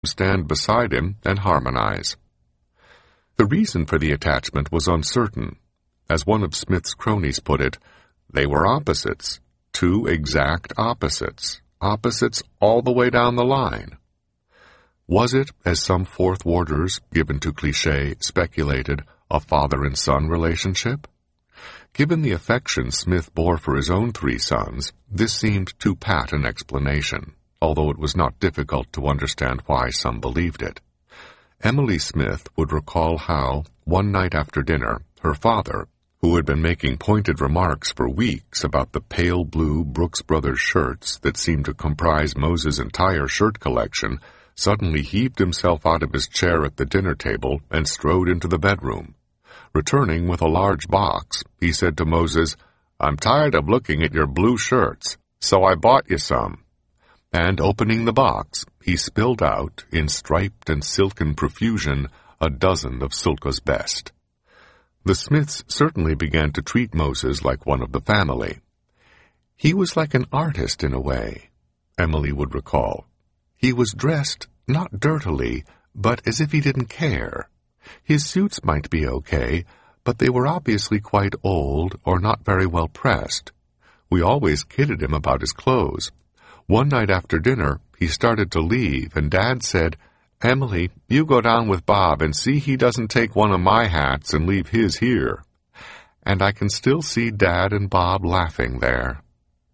stand beside him and harmonize. The reason for the attachment was uncertain. As one of Smith's cronies put it, they were opposites, two exact opposites, opposites all the way down the line. Was it, as some Fourth Warders, given to cliché, speculated, a father and son relationship? Given the affection Smith bore for his own three sons, this seemed too pat an explanation, although it was not difficult to understand why some believed it. Emily Smith would recall how, one night after dinner, her father, who had been making pointed remarks for weeks about the pale blue Brooks Brothers shirts that seemed to comprise Moses' entire shirt collection, suddenly heaved himself out of his chair at the dinner table and strode into the bedroom. Returning with a large box, he said to Moses, "I'm tired of looking at your blue shirts, so I bought you some." And opening the box, he spilled out, in striped and silken profusion, a dozen of Sulka's best. The Smiths certainly began to treat Moses like one of the family. He was like an artist in a way, Emily would recall. He was dressed, not dirtily, but as if he didn't care. His suits might be okay, but they were obviously quite old or not very well pressed. We always kidded him about his clothes. One night after dinner, he started to leave, and Dad said, "Emily, you go down with Bob and see he doesn't take one of my hats and leave his here." And I can still see Dad and Bob laughing there.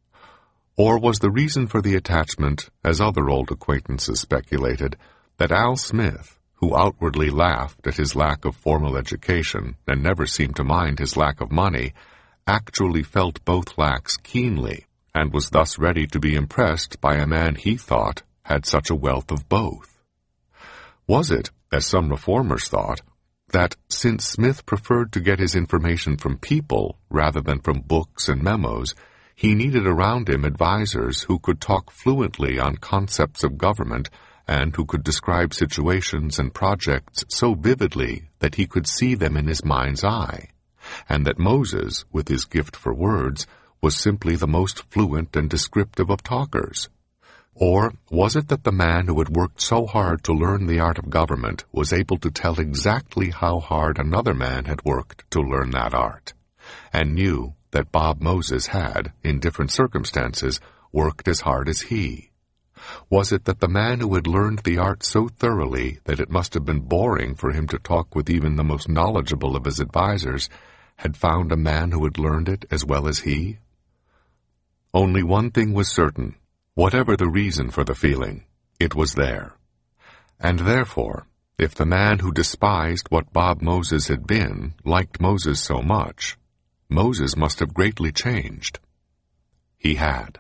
Or was the reason for the attachment, as other old acquaintances speculated, that Al Smith, who outwardly laughed at his lack of formal education and never seemed to mind his lack of money, actually felt both lacks keenly, and was thus ready to be impressed by a man he thought had such a wealth of both? Was it, as some reformers thought, that since Smith preferred to get his information from people rather than from books and memos, he needed around him advisers who could talk fluently on concepts of government and who could describe situations and projects so vividly that he could see them in his mind's eye, and that Moses, with his gift for words, was simply the most fluent and descriptive of talkers? Or was it that the man who had worked so hard to learn the art of government was able to tell exactly how hard another man had worked to learn that art, and knew that Bob Moses had, in different circumstances, worked as hard as he? Was it that the man who had learned the art so thoroughly that it must have been boring for him to talk with even the most knowledgeable of his advisers had found a man who had learned it as well as he? Only one thing was certain. Whatever the reason for the feeling, it was there. And therefore, if the man who despised what Bob Moses had been liked Moses so much, Moses must have greatly changed. He had.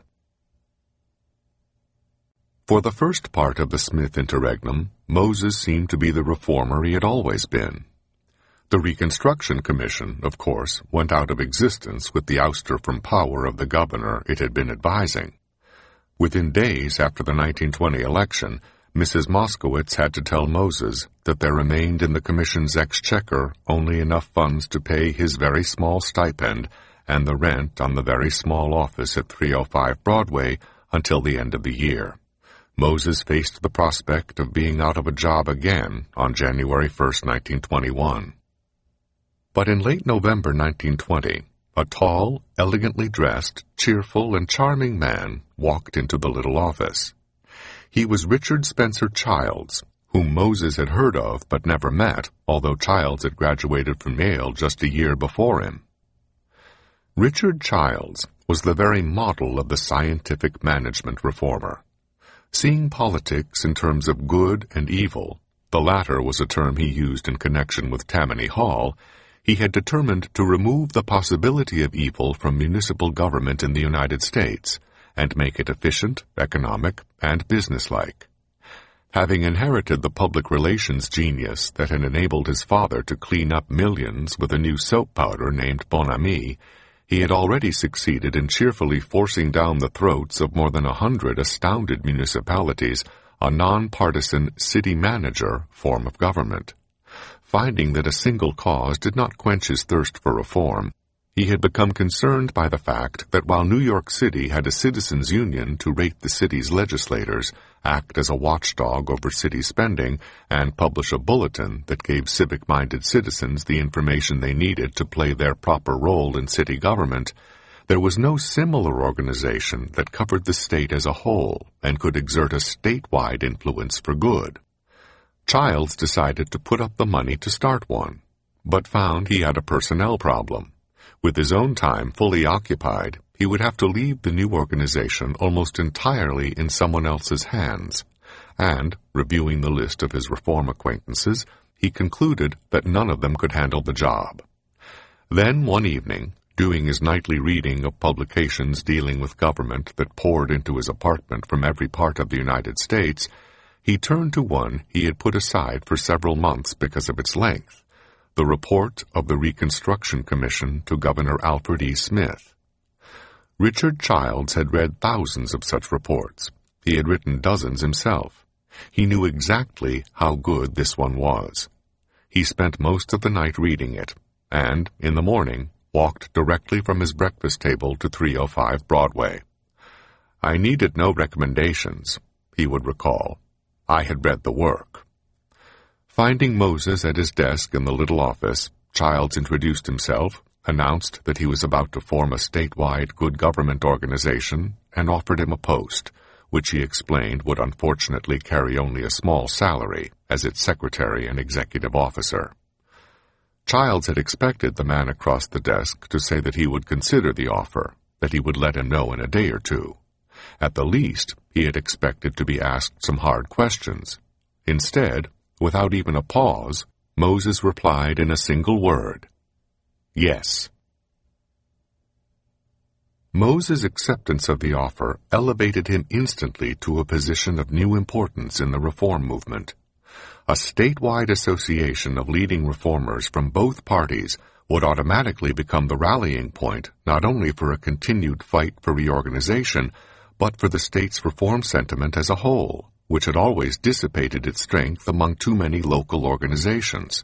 For the first part of the Smith interregnum, Moses seemed to be the reformer he had always been. The Reconstruction Commission, of course, went out of existence with the ouster from power of the governor it had been advising. Within days after the 1920 election, Mrs. Moskowitz had to tell Moses that there remained in the Commission's exchequer only enough funds to pay his very small stipend and the rent on the very small office at 305 Broadway until the end of the year. Moses faced the prospect of being out of a job again on January 1st, 1921. But in late November 1920, a tall, elegantly dressed, cheerful, and charming man walked into the little office. He was Richard Spencer Childs, whom Moses had heard of but never met, although Childs had graduated from Yale just a year before him. Richard Childs was the very model of the scientific management reformer. Seeing politics in terms of good and evil, the latter was a term he used in connection with Tammany Hall, he had determined to remove the possibility of evil from municipal government in the United States and make it efficient, economic, and businesslike. Having inherited the public relations genius that had enabled his father to clean up millions with a new soap powder named Bon Ami, he had already succeeded in cheerfully forcing down the throats of more than 100 astounded municipalities a nonpartisan city manager form of government. Finding that a single cause did not quench his thirst for reform, he had become concerned by the fact that while New York City had a citizens' union to rate the city's legislators act as a watchdog over city spending, and publish a bulletin that gave civic-minded citizens the information they needed to play their proper role in city government, there was no similar organization that covered the state as a whole and could exert a statewide influence for good. Childs decided to put up the money to start one, but found he had a personnel problem. With his own time fully occupied, he would have to leave the new organization almost entirely in someone else's hands, and, reviewing the list of his reform acquaintances, he concluded that none of them could handle the job. Then, one evening, doing his nightly reading of publications dealing with government that poured into his apartment from every part of the United States, he turned to one he had put aside for several months because of its length, the report of the Reconstruction Commission to Governor Alfred E. Smith. Richard Childs had read thousands of such reports. He had written dozens himself. He knew exactly how good this one was. He spent most of the night reading it, and, in the morning, walked directly from his breakfast table to 305 Broadway. I needed no recommendations, he would recall. I had read the work. Finding Moses at his desk in the little office, Childs introduced himself, announced that he was about to form a statewide good government organization, and offered him a post, which he explained would unfortunately carry only a small salary as its secretary and executive officer. Childs had expected the man across the desk to say that he would consider the offer, that he would let him know in a day or two. At the least, he had expected to be asked some hard questions. Instead, without even a pause, Moses replied in a single word, "Yes." Moses' acceptance of the offer elevated him instantly to a position of new importance in the reform movement. A statewide association of leading reformers from both parties would automatically become the rallying point not only for a continued fight for reorganization, but for the state's reform sentiment as a whole, which had always dissipated its strength among too many local organizations.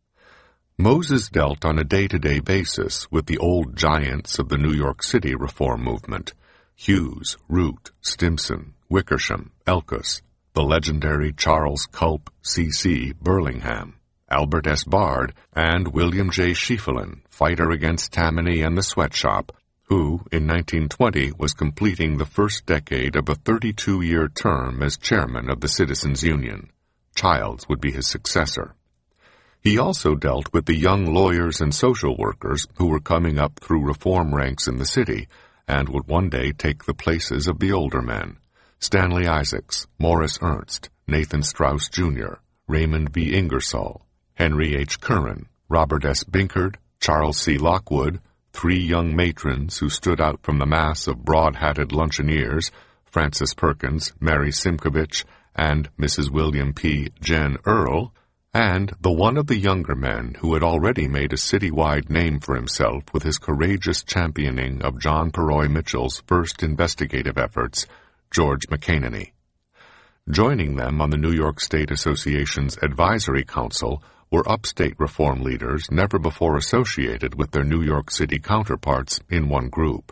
Moses dealt on a day-to-day basis with the old giants of the New York City reform movement, Hughes, Root, Stimson, Wickersham, Elkus, the legendary Charles Culp C.C. Burlingham, Albert S. Bard, and William J. Schieffelin, fighter against Tammany and the Sweatshop, who, in 1920, was completing the first decade of a 32-year term as chairman of the Citizens Union. Childs would be his successor. He also dealt with the young lawyers and social workers who were coming up through reform ranks in the city and would one day take the places of the older men: Stanley Isaacs, Morris Ernst, Nathan Strauss Jr., Raymond V. Ingersoll, Henry H. Curran, Robert S. Binkard, Charles C. Lockwood, three young matrons who stood out from the mass of broad-hatted luncheoneers, Frances Perkins, Mary Simkovich, and Mrs. William P. Jen Earl, and the one of the younger men who had already made a citywide name for himself with his courageous championing of John Perroy Mitchell's first investigative efforts, George McCanany. Joining them on the New York State Association's Advisory Council were upstate reform leaders never before associated with their New York City counterparts in one group.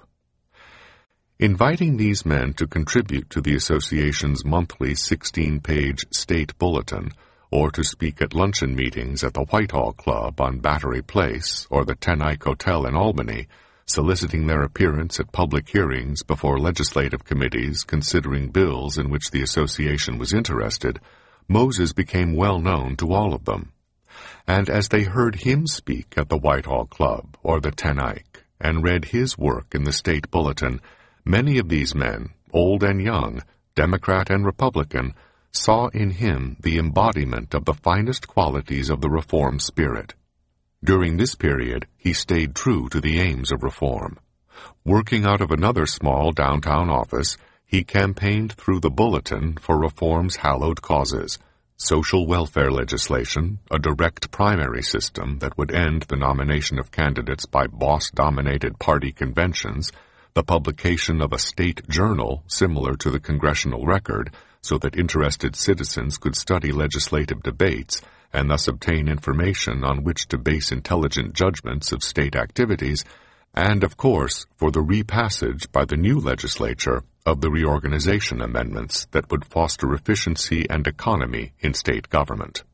Inviting these men to contribute to the association's monthly 16-page state bulletin, or to speak at luncheon meetings at the Whitehall Club on Battery Place or the Ten Eyck Hotel in Albany, soliciting their appearance at public hearings before legislative committees considering bills in which the association was interested, Moses became well known to all of them. And as they heard him speak at the Whitehall Club or the Ten Eyck and read his work in the state bulletin, many of these men, old and young, Democrat and Republican, saw in him the embodiment of the finest qualities of the reform spirit. During this period, he stayed true to the aims of reform. Working out of another small downtown office, he campaigned through the Bulletin for reform's hallowed causes: social welfare legislation, a direct primary system that would end the nomination of candidates by boss-dominated party conventions, the publication of a state journal similar to the Congressional Record, so that interested citizens could study legislative debates and thus obtain information on which to base intelligent judgments of state activities, and, of course, for the repassage by the new legislature of the reorganization amendments that would foster efficiency and economy in state government.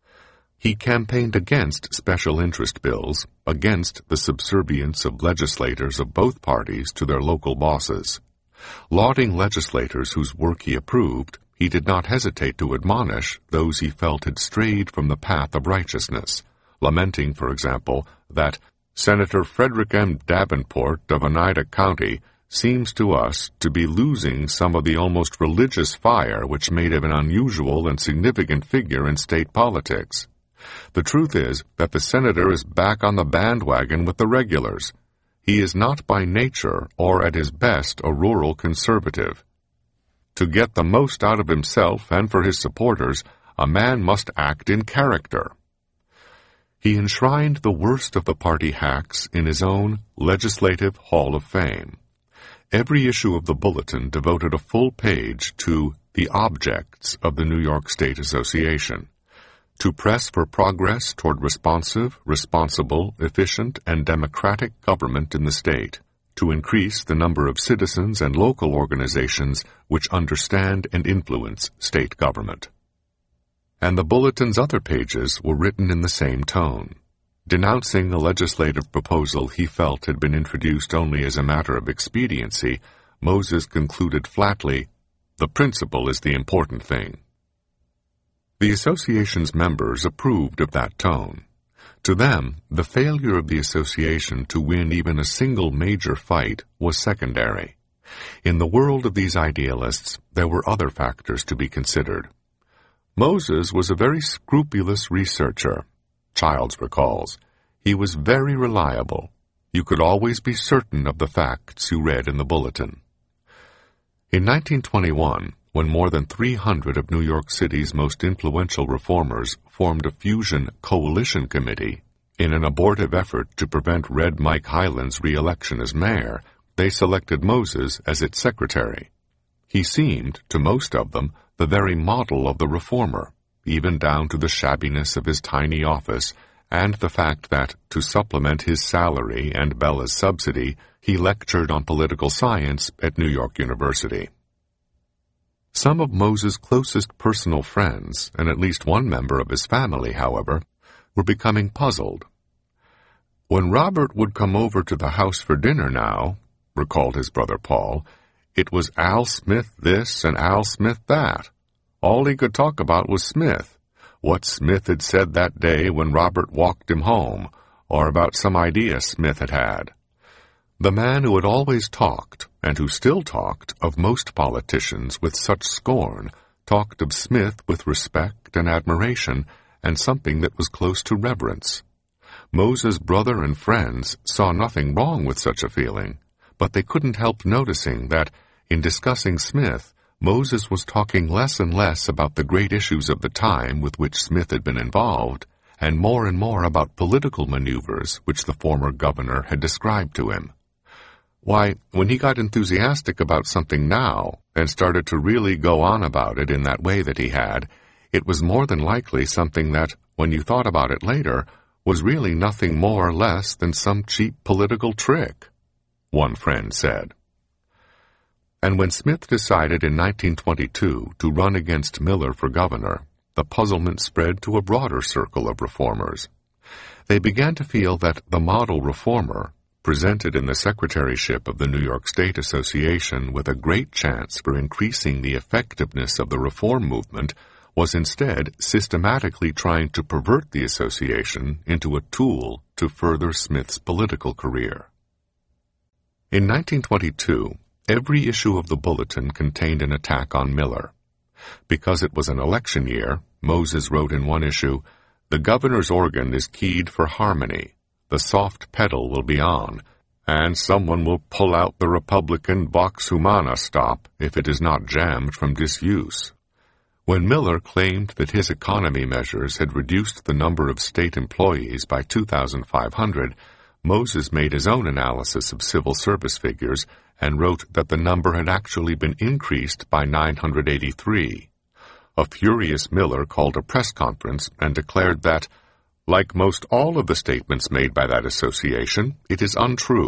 He campaigned against special interest bills, against the subservience of legislators of both parties to their local bosses. Lauding legislators whose work he approved, he did not hesitate to admonish those he felt had strayed from the path of righteousness, lamenting, for example, that Senator Frederick M. Davenport of Oneida County seems to us to be losing some of the almost religious fire which made him an unusual and significant figure in state politics. The truth is that the senator is back on the bandwagon with the regulars. He is not by nature or at his best a rural conservative. To get the most out of himself and for his supporters, a man must act in character. He enshrined the worst of the party hacks in his own Legislative Hall of Fame. Every issue of the Bulletin devoted a full page to the objects of the New York State Association: to press for progress toward responsive, responsible, efficient, and democratic government in the state, to increase the number of citizens and local organizations which understand and influence state government. And the Bulletin's other pages were written in the same tone. Denouncing a legislative proposal he felt had been introduced only as a matter of expediency, Moses concluded flatly, "The principle is the important thing." The association's members approved of that tone. To them, the failure of the association to win even a single major fight was secondary. In the world of these idealists, there were other factors to be considered. Moses was a very scrupulous researcher. Childs recalls, "He was very reliable. You could always be certain of the facts you read in the Bulletin." In 1921, when more than 300 of New York City's most influential reformers formed a fusion coalition committee in an abortive effort to prevent Red Mike Hyland's re-election as mayor, they selected Moses as its secretary. He seemed, to most of them, the very model of the reformer, even down to the shabbiness of his tiny office and the fact that, to supplement his salary and Bella's subsidy, he lectured on political science at New York University. Some of Moses' closest personal friends, and at least one member of his family, however, were becoming puzzled. "When Robert would come over to the house for dinner now," recalled his brother Paul, "it was Al Smith this and Al Smith that. All he could talk about was Smith, what Smith had said that day when Robert walked him home, or about some idea Smith had had." The man who had always talked, and who still talked, of most politicians with such scorn, talked of Smith with respect and admiration, and something that was close to reverence. Moses' brother and friends saw nothing wrong with such a feeling, but they couldn't help noticing that, in discussing Smith, Moses was talking less and less about the great issues of the time with which Smith had been involved, and more about political maneuvers which the former governor had described to him. Why, when he got enthusiastic about something now, and started to really go on about it in that way that he had, it was more than likely something that, when you thought about it later, was really nothing more or less than some cheap political trick, one friend said. And when Smith decided in 1922 to run against Miller for governor, the puzzlement spread to a broader circle of reformers. They began to feel that the model reformer, presented in the secretaryship of the New York State Association with a great chance for increasing the effectiveness of the reform movement, was instead systematically trying to pervert the association into a tool to further Smith's political career. In 1922, every issue of the Bulletin contained an attack on Miller. Because it was an election year, Moses wrote in one issue, "The governor's organ is keyed for harmony. The soft pedal will be on, and someone will pull out the Republican Vox Humana stop if it is not jammed from disuse." When Miller claimed that his economy measures had reduced the number of state employees by 2,500, Moses made his own analysis of civil service figures and wrote that the number had actually been increased by 983. A furious Miller called a press conference and declared that, "Like most all of the statements made by that association, it is untrue,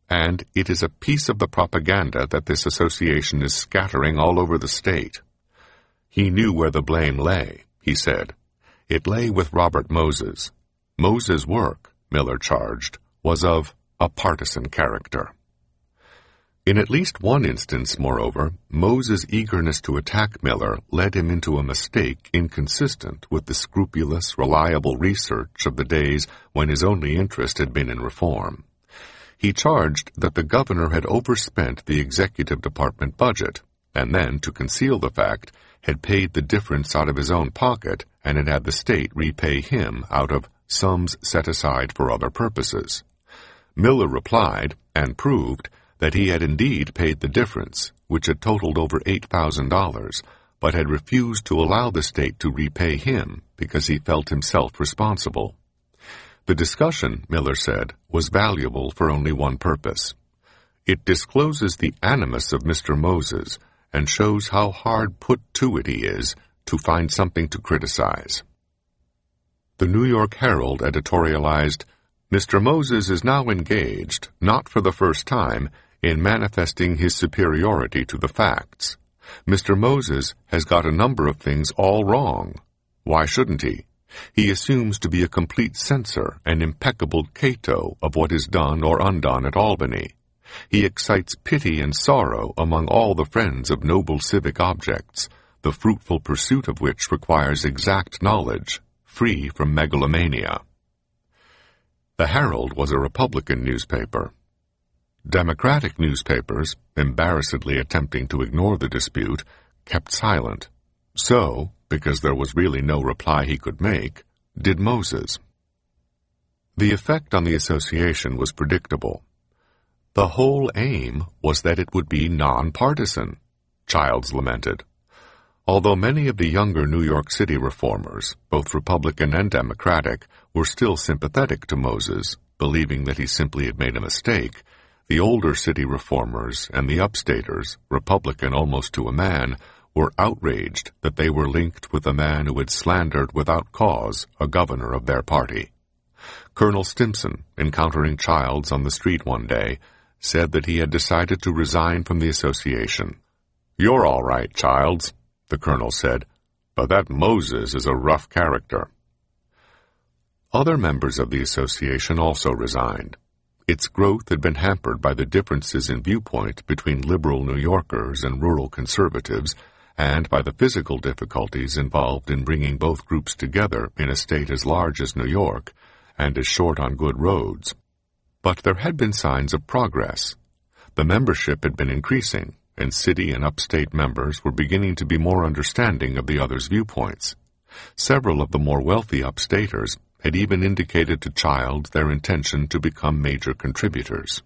and it is a piece of the propaganda that this association is scattering all over the state. He knew where the blame lay, he said. It lay with Robert Moses. Moses' work, Miller charged, was of a partisan character. In at least one instance, moreover, Moses' eagerness to attack Miller led him into a mistake inconsistent with the scrupulous, reliable research of the days when his only interest had been in reform. He charged that the governor had overspent the executive department budget, and then, to conceal the fact, had paid the difference out of his own pocket and had had the state repay him out of sums set aside for other purposes. Miller replied, and proved, that he had indeed paid the difference, which had totaled over $8,000, but had refused to allow the state to repay him because he felt himself responsible. The discussion, Miller said, was valuable for only one purpose. It discloses the animus of Mr. Moses and shows how hard put to it he is to find something to criticize. The New York Herald editorialized, "Mr. Moses is now engaged, not for the first time, in manifesting his superiority to the facts. Mr. Moses has got a number of things all wrong. Why shouldn't he? He assumes to be a complete censor and impeccable Cato of what is done or undone at Albany. He excites pity and sorrow among all the friends of noble civic objects, the fruitful pursuit of which requires exact knowledge, free from megalomania." The Herald was a Republican newspaper. Democratic newspapers, embarrassedly attempting to ignore the dispute, kept silent. So, because there was really no reply he could make, did Moses. The effect on the association was predictable. The whole aim was that it would be nonpartisan, Childs lamented. Although many of the younger New York City reformers, both Republican and Democratic, were still sympathetic to Moses, believing that he simply had made a mistake, the older city reformers and the upstaters, Republican almost to a man, were outraged that they were linked with a man who had slandered without cause a governor of their party. Colonel Stimson, encountering Childs on the street one day, said that he had decided to resign from the association. "You're all right, Childs," the colonel said, "but that Moses is a rough character." Other members of the association also resigned. Its growth had been hampered by the differences in viewpoint between liberal New Yorkers and rural conservatives, and by the physical difficulties involved in bringing both groups together in a state as large as New York, and as short on good roads. But there had been signs of progress. The membership had been increasing, and city and upstate members were beginning to be more understanding of the others' viewpoints. Several of the more wealthy upstaters had even indicated to Childs their intention to become major contributors.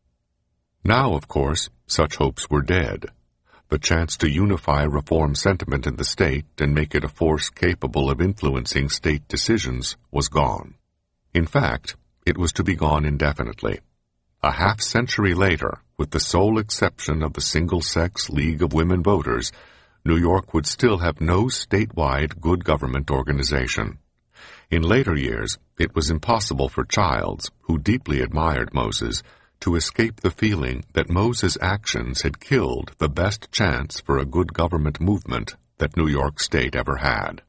Now, of course, such hopes were dead. The chance to unify reform sentiment in the state and make it a force capable of influencing state decisions was gone. In fact, it was to be gone indefinitely. A half-century later, with the sole exception of the Single-Sex League of Women Voters, New York would still have no statewide good government organization. In later years, it was impossible for Childs, who deeply admired Moses, to escape the feeling that Moses' actions had killed the best chance for a good government movement that New York State ever had.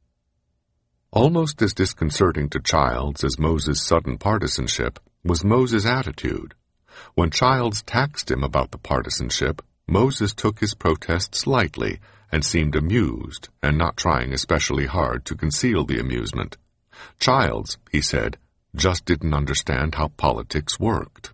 Almost as disconcerting to Childs as Moses' sudden partisanship was Moses' attitude. When Childs taxed him about the partisanship, Moses took his protests lightly and seemed amused and not trying especially hard to conceal the amusement. Childs, he said, just didn't understand how politics worked.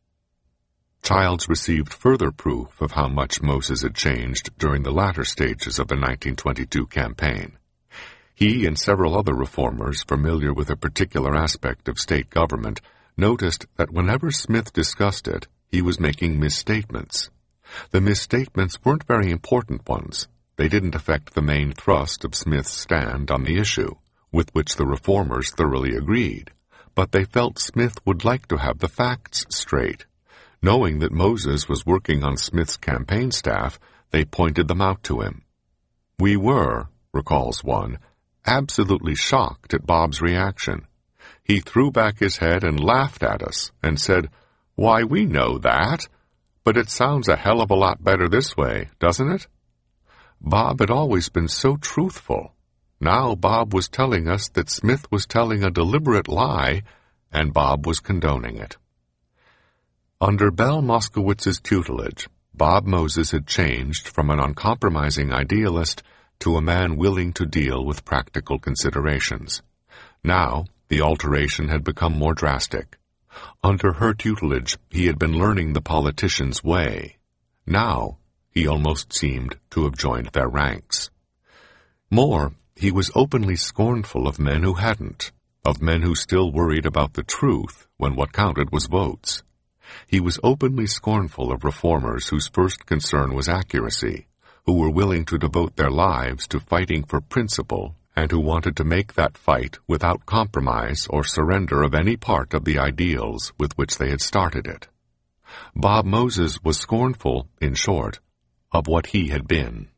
Childs received further proof of how much Moses had changed during the latter stages of the 1922 campaign. He and several other reformers familiar with a particular aspect of state government noticed that whenever Smith discussed it, he was making misstatements. The misstatements weren't very important ones. They didn't affect the main thrust of Smith's stand on the issue, with which the reformers thoroughly agreed, but they felt Smith would like to have the facts straight. Knowing that Moses was working on Smith's campaign staff, they pointed them out to him. "We were," recalls one, "absolutely shocked at Bob's reaction. He threw back his head and laughed at us and said, Why, we know that, but it sounds a hell of a lot better this way, doesn't it? Bob had always been so truthful. Now Bob was telling us that Smith was telling a deliberate lie, and Bob was condoning it. Under Belle Moskowitz's tutelage, Bob Moses had changed from an uncompromising idealist to a man willing to deal with practical considerations. Now, the alteration had become more drastic. Under her tutelage, he had been learning the politician's way. Now, he almost seemed to have joined their ranks. More, he was openly scornful of men who hadn't, of men who still worried about the truth when what counted was votes. He was openly scornful of reformers whose first concern was accuracy, who were willing to devote their lives to fighting for principle, and who wanted to make that fight without compromise or surrender of any part of the ideals with which they had started it. Bob Moses was scornful, in short, of what he had been.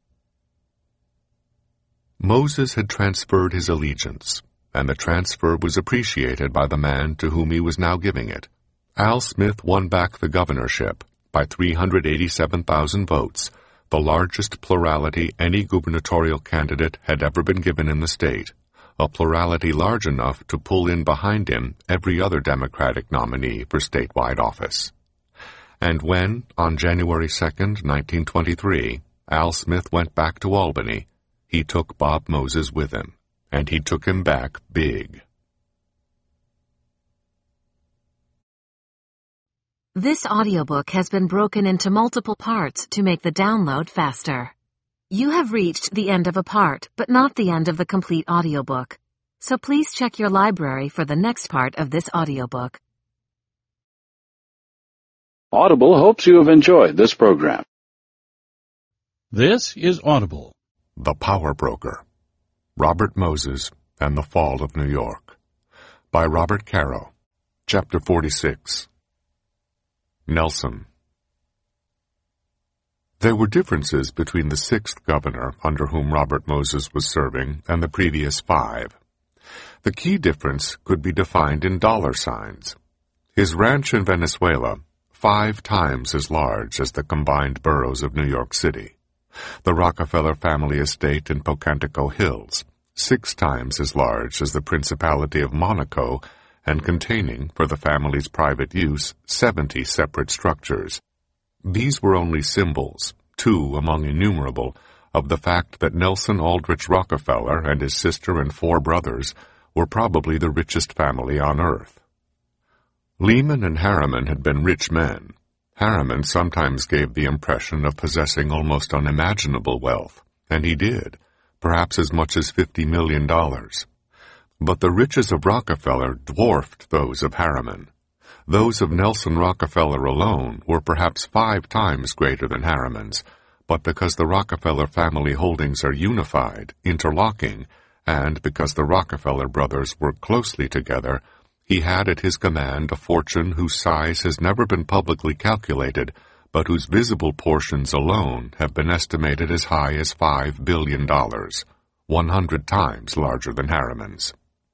Moses had transferred his allegiance, and the transfer was appreciated by the man to whom he was now giving it. Al Smith won back the governorship by 387,000 votes, the largest plurality any gubernatorial candidate had ever been given in the state, a plurality large enough to pull in behind him every other Democratic nominee for statewide office. And when, on January 2nd, 1923, Al Smith went back to Albany, he took Bob Moses with him, and he took him back big. This audiobook has been broken into multiple parts to make the download faster. You have reached the end of a part, but not the end of the complete audiobook. So please check your library for the next part of this audiobook. Audible hopes you have enjoyed this program. This is Audible. The Power Broker, Robert Moses and the Fall of New York, by Robert Caro. Chapter 46. Nelson. There were differences between the sixth governor under whom Robert Moses was serving and the previous 5. The key difference could be defined in dollar signs. His ranch in Venezuela, 5 times as large as the combined boroughs of New York City. The Rockefeller family estate in Pocantico Hills, 6 times as large as the Principality of Monaco, and containing, for the family's private use, 70 separate structures. These were only symbols, 2 among innumerable, of the fact that Nelson Aldrich Rockefeller and his sister and 4 brothers were probably the richest family on earth. Lehman and Harriman had been rich men. Harriman sometimes gave the impression of possessing almost unimaginable wealth, and he did, perhaps as much as $50 million. But the riches of Rockefeller dwarfed those of Harriman. Those of Nelson Rockefeller alone were perhaps 5 times greater than Harriman's, but because the Rockefeller family holdings are unified, interlocking, and because the Rockefeller brothers work closely together, he had at his command a fortune whose size has never been publicly calculated, but whose visible portions alone have been estimated as high as $5 billion, 100 times larger than Harriman's.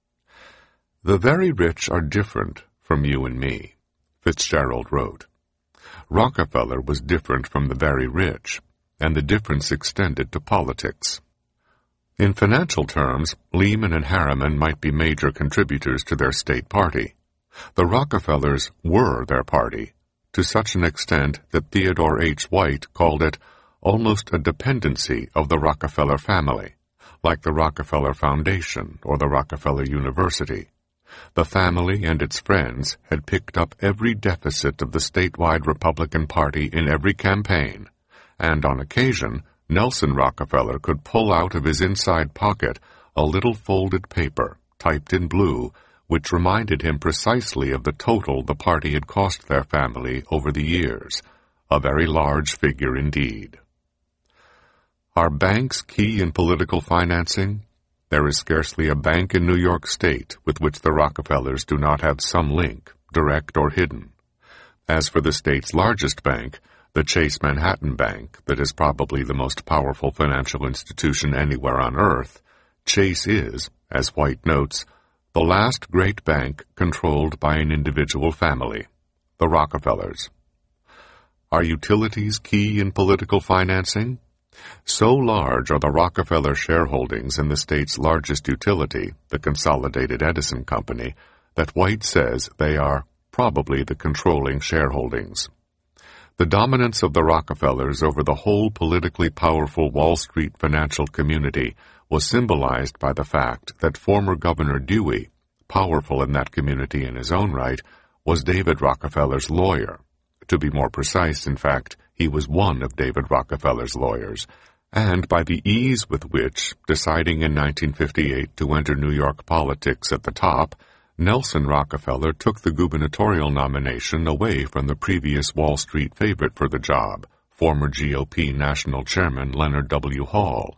The very rich are different from you and me, Fitzgerald wrote. Rockefeller was different from the very rich, and the difference extended to politics. In financial terms, Lehman and Harriman might be major contributors to their state party. The Rockefellers were their party, to such an extent that Theodore H. White called it almost a dependency of the Rockefeller family, like the Rockefeller Foundation or the Rockefeller University. The family and its friends had picked up every deficit of the statewide Republican Party in every campaign, and on occasion, Nelson Rockefeller could pull out of his inside pocket a little folded paper, typed in blue, which reminded him precisely of the total the party had cost their family over the years, a very large figure indeed. Are banks key in political financing? There is scarcely a bank in New York State with which the Rockefellers do not have some link, direct or hidden. As for the state's largest bank, the Chase Manhattan Bank, that is probably the most powerful financial institution anywhere on earth, Chase is, as White notes, the last great bank controlled by an individual family. the Rockefellers. Are utilities key in political financing? So large are the Rockefeller shareholdings in the state's largest utility, the Consolidated Edison Company, that White says they are probably the controlling shareholdings. The dominance of the Rockefellers over the whole politically powerful Wall Street financial community was symbolized by the fact that former Governor Dewey, powerful in that community in his own right, was David Rockefeller's lawyer. To be more precise, in fact, he was one of David Rockefeller's lawyers, and by the ease with which, deciding in 1958 to enter New York politics at the top, Nelson Rockefeller took the gubernatorial nomination away from the previous Wall Street favorite for the job, former GOP national chairman Leonard W. Hall.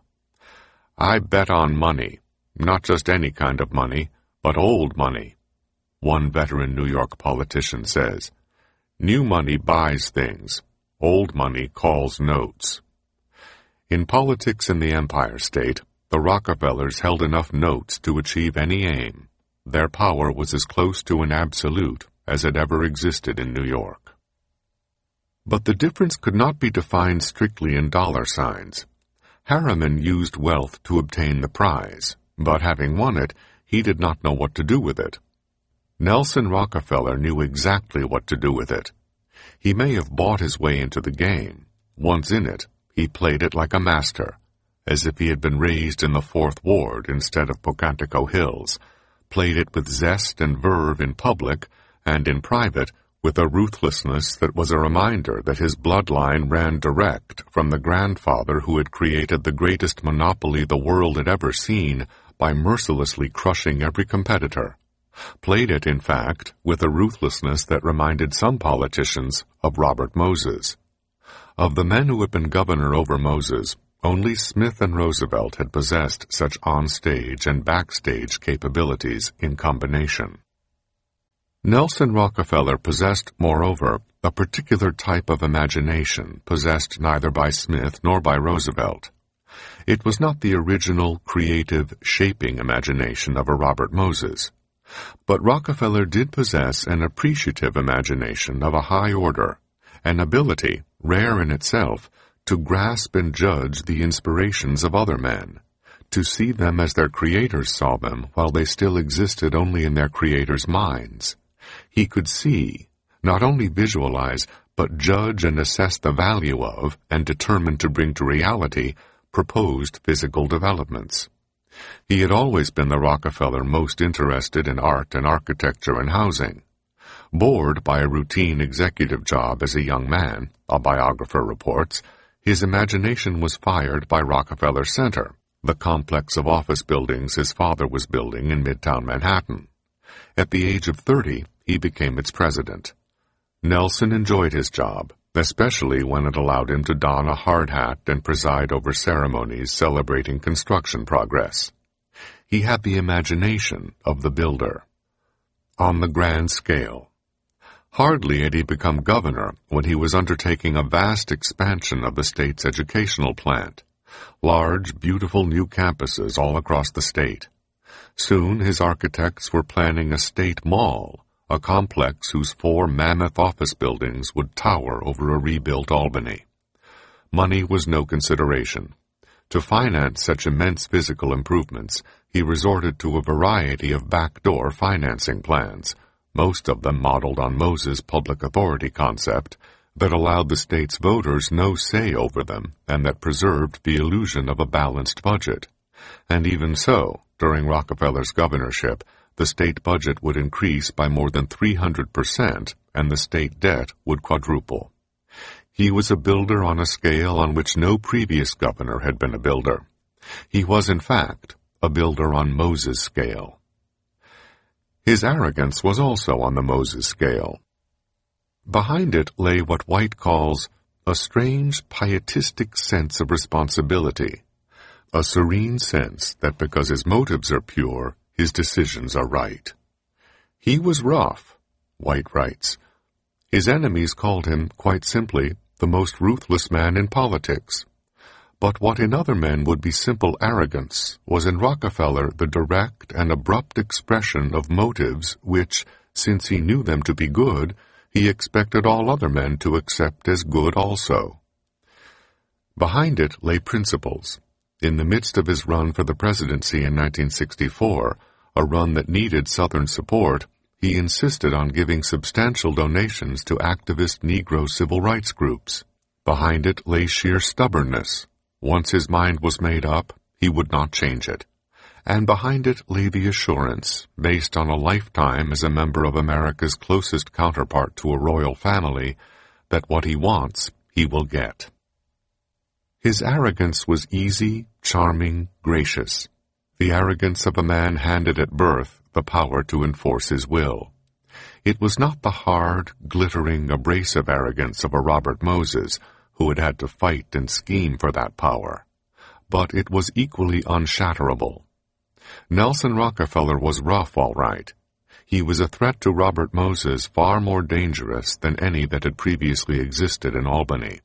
"I bet on money, not just any kind of money, but old money," one veteran New York politician says. "New money buys things. Old money calls notes." In politics in the Empire State, the Rockefellers held enough notes to achieve any aim. Their power was as close to an absolute as had ever existed in New York. But the difference could not be defined strictly in dollar signs. Harriman used wealth to obtain the prize, but having won it, he did not know what to do with it. Nelson Rockefeller knew exactly what to do with it. He may have bought his way into the game. Once in it, he played it like a master, as if he had been raised in the Fourth Ward instead of Pocantico Hills, played it with zest and verve in public, and in private with a ruthlessness that was a reminder that his bloodline ran direct from the grandfather who had created the greatest monopoly the world had ever seen by mercilessly crushing every competitor. Played it, in fact, with a ruthlessness that reminded some politicians of Robert Moses. Of the men who had been governor over Moses, only Smith and Roosevelt had possessed such on-stage and backstage capabilities in combination. Nelson Rockefeller possessed, moreover, a particular type of imagination possessed neither by Smith nor by Roosevelt. It was not the original, creative, shaping imagination of a Robert Moses. But Rockefeller did possess an appreciative imagination of a high order, an ability, rare in itself, to grasp and judge the inspirations of other men, to see them as their creators saw them while they still existed only in their creators' minds. He could see, not only visualize, but judge and assess the value of, and determine to bring to reality, proposed physical developments. He had always been the Rockefeller most interested in art and architecture and housing. Bored by a routine executive job as a young man, a biographer reports, his imagination was fired by Rockefeller Center, the complex of office buildings his father was building in Midtown Manhattan. At the age of 30, he became its president. Nelson enjoyed his job, especially when it allowed him to don a hard hat and preside over ceremonies celebrating construction progress. He had the imagination of the builder. On the grand scale. Hardly had he become governor when he was undertaking a vast expansion of the state's educational plant, large, beautiful new campuses all across the state. Soon his architects were planning a state mall, a complex whose 4 mammoth office buildings would tower over a rebuilt Albany. Money was no consideration. To finance such immense physical improvements, he resorted to a variety of backdoor financing plans, most of them modeled on Moses' public authority concept, that allowed the state's voters no say over them and that preserved the illusion of a balanced budget. And even so, during Rockefeller's governorship, the state budget would increase by more than 300% and the state debt would quadruple. He was a builder on a scale on which no previous governor had been a builder. He was, in fact, a builder on Moses' scale. His arrogance was also on the Moses scale. Behind it lay what White calls a strange pietistic sense of responsibility, a serene sense that because his motives are pure, his decisions are right. He was rough, White writes. His enemies called him, quite simply, the most ruthless man in politics. But what in other men would be simple arrogance was in Rockefeller the direct and abrupt expression of motives which, since he knew them to be good, he expected all other men to accept as good also. Behind it lay principles. In the midst of his run for the presidency in 1964, a run that needed Southern support, he insisted on giving substantial donations to activist Negro civil rights groups. Behind it lay sheer stubbornness. Once his mind was made up, he would not change it. And behind it lay the assurance, based on a lifetime as a member of America's closest counterpart to a royal family, that what he wants, he will get. His arrogance was easy, charming, gracious. The arrogance of a man handed at birth the power to enforce his will. It was not the hard, glittering, abrasive arrogance of a Robert Moses, who had had to fight and scheme for that power. But it was equally unshatterable. Nelson Rockefeller was rough, all right. He was a threat to Robert Moses far more dangerous than any that had previously existed in Albany.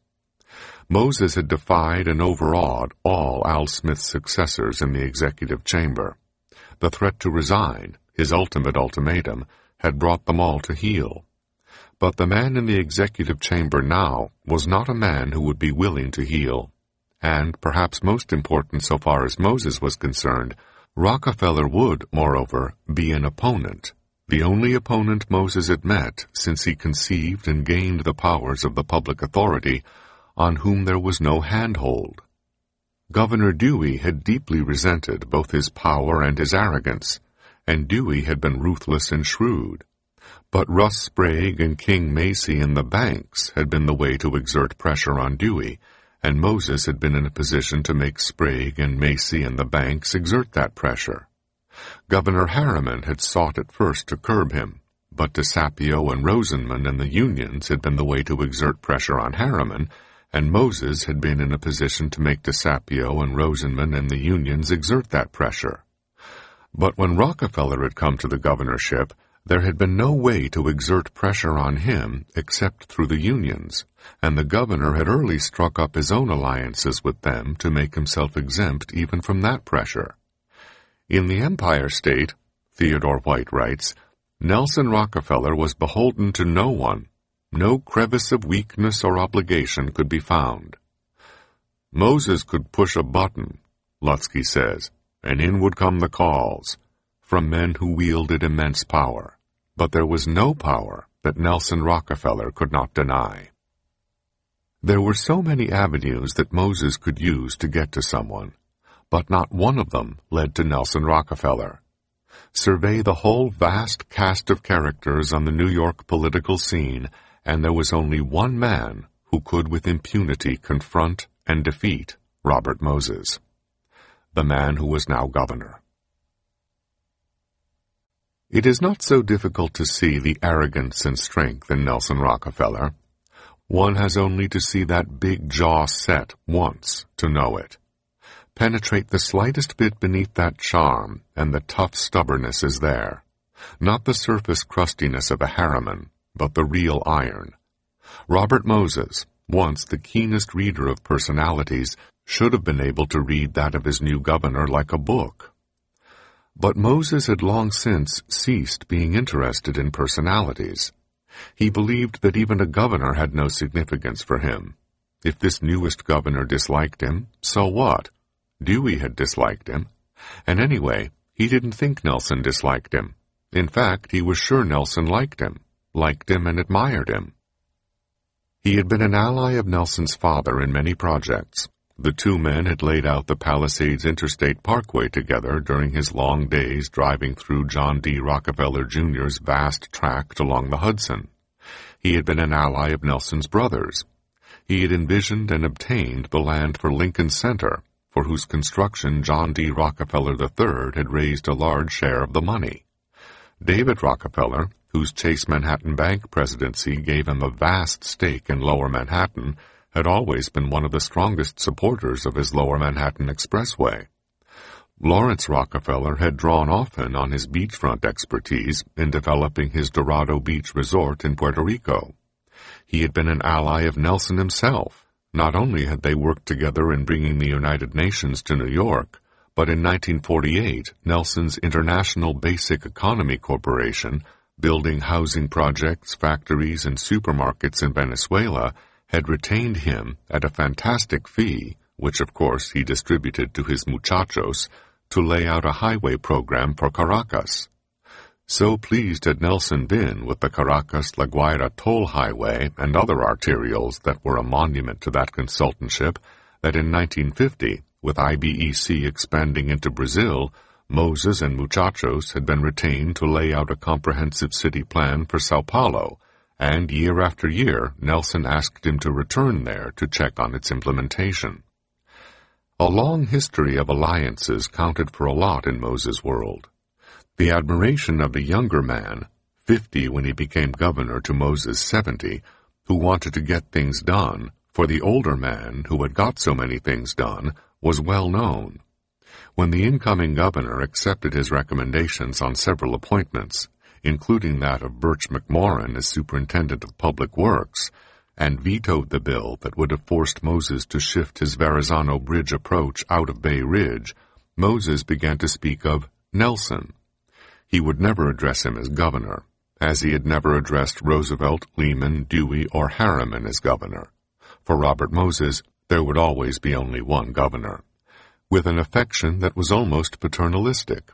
Moses had defied and overawed all Al Smith's successors in the executive chamber. The threat to resign, his ultimate ultimatum, had brought them all to heel. But the man in the executive chamber now was not a man who would be willing to heel. And, perhaps most important so far as Moses was concerned, Rockefeller would, moreover, be an opponent, the only opponent Moses had met since he conceived and gained the powers of the public authority, on whom there was no handhold. Governor Dewey had deeply resented both his power and his arrogance, and Dewey had been ruthless and shrewd. But Russ Sprague and King Macy and the banks had been the way to exert pressure on Dewey, and Moses had been in a position to make Sprague and Macy and the banks exert that pressure. Governor Harriman had sought at first to curb him, but DeSapio and Rosenman and the unions had been the way to exert pressure on Harriman, and Moses had been in a position to make DeSapio and Rosenman and the unions exert that pressure. But when Rockefeller had come to the governorship, there had been no way to exert pressure on him except through the unions, and the governor had early struck up his own alliances with them to make himself exempt even from that pressure. In the Empire State, Theodore White writes, Nelson Rockefeller was beholden to no one. No crevice of weakness or obligation could be found. Moses could push a button, Lutsky says, and in would come the calls, from men who wielded immense power. But there was no power that Nelson Rockefeller could not deny. There were so many avenues that Moses could use to get to someone, but not one of them led to Nelson Rockefeller. Survey the whole vast cast of characters on the New York political scene, and there was only one man who could with impunity confront and defeat Robert Moses, the man who was now governor. It is not so difficult to see the arrogance and strength in Nelson Rockefeller. One has only to see that big jaw set once to know it. Penetrate the slightest bit beneath that charm, and the tough stubbornness is there. Not the surface crustiness of a Harriman, but the real iron. Robert Moses, once the keenest reader of personalities, should have been able to read that of his new governor like a book. But Moses had long since ceased being interested in personalities. He believed that even a governor had no significance for him. If this newest governor disliked him, so what? Dewey had disliked him. And anyway, he didn't think Nelson disliked him. In fact, he was sure Nelson liked him and admired him. He had been an ally of Nelson's father in many projects. The two men had laid out the Palisades Interstate Parkway together during his long days driving through John D. Rockefeller Jr.'s vast tract along the Hudson. He had been an ally of Nelson's brothers. He had envisioned and obtained the land for Lincoln Center, for whose construction John D. Rockefeller III had raised a large share of the money. David Rockefeller, whose Chase Manhattan Bank presidency gave him a vast stake in Lower Manhattan, had always been one of the strongest supporters of his Lower Manhattan Expressway. Lawrence Rockefeller had drawn often on his beachfront expertise in developing his Dorado Beach resort in Puerto Rico. He had been an ally of Nelson himself. Not only had they worked together in bringing the United Nations to New York, but in 1948, Nelson's International Basic Economy Corporation, building housing projects, factories, and supermarkets in Venezuela, had retained him at a fantastic fee, which of course he distributed to his muchachos, to lay out a highway program for Caracas. So pleased had Nelson been with the Caracas-La Guaira toll highway and other arterials that were a monument to that consultantship that in 1950, with IBEC expanding into Brazil, Moses and muchachos had been retained to lay out a comprehensive city plan for Sao Paulo, and year after year Nelson asked him to return there to check on its implementation. A long history of alliances counted for a lot in Moses' world. The admiration of the younger man, 50 when he became governor to Moses' 70, who wanted to get things done, for the older man who had got so many things done, was well known. When the incoming governor accepted his recommendations on several appointments, including that of Birch McMorrin as superintendent of public works, and vetoed the bill that would have forced Moses to shift his Verrazano Bridge approach out of Bay Ridge, Moses began to speak of Nelson. He would never address him as governor, as he had never addressed Roosevelt, Lehman, Dewey, or Harriman as governor. For Robert Moses, there would always be only one governor, with an affection that was almost paternalistic.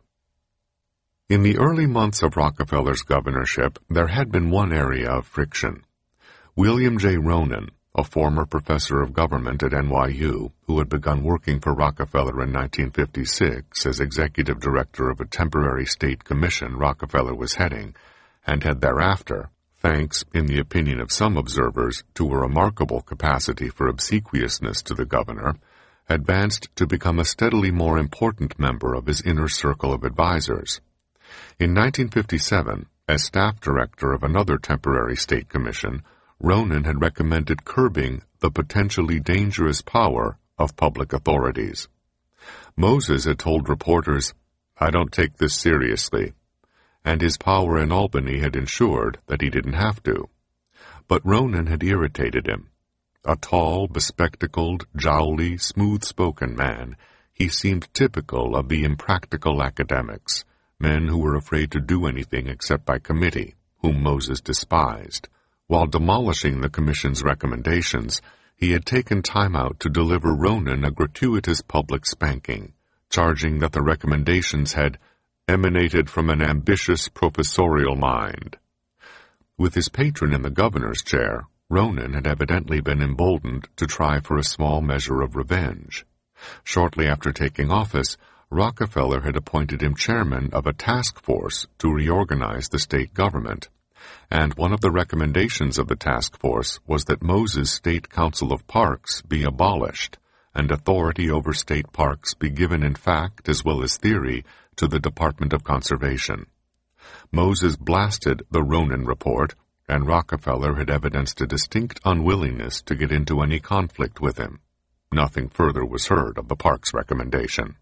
In the early months of Rockefeller's governorship, there had been one area of friction. William J. Ronan, a former professor of government at NYU, who had begun working for Rockefeller in 1956 as executive director of a temporary state commission Rockefeller was heading, and had thereafter, thanks, in the opinion of some observers, to a remarkable capacity for obsequiousness to the governor, advanced to become a steadily more important member of his inner circle of advisers. In 1957, as staff director of another temporary state commission, Ronan had recommended curbing the potentially dangerous power of public authorities. Moses had told reporters, "I don't take this seriously," and his power in Albany had ensured that he didn't have to. But Ronan had irritated him. A tall, bespectacled, jowly, smooth-spoken man, he seemed typical of the impractical academics, men who were afraid to do anything except by committee, whom Moses despised. While demolishing the Commission's recommendations, he had taken time out to deliver Ronan a gratuitous public spanking, charging that the recommendations had emanated from an ambitious professorial mind. With his patron in the governor's chair, Ronan had evidently been emboldened to try for a small measure of revenge. Shortly after taking office, Rockefeller had appointed him chairman of a task force to reorganize the state government, and one of the recommendations of the task force was that Moses' State Council of Parks be abolished, and authority over state parks be given in fact as well as theory to the Department of Conservation. Moses blasted the Ronan report, and Rockefeller had evidenced a distinct unwillingness to get into any conflict with him. Nothing further was heard of the parks recommendation.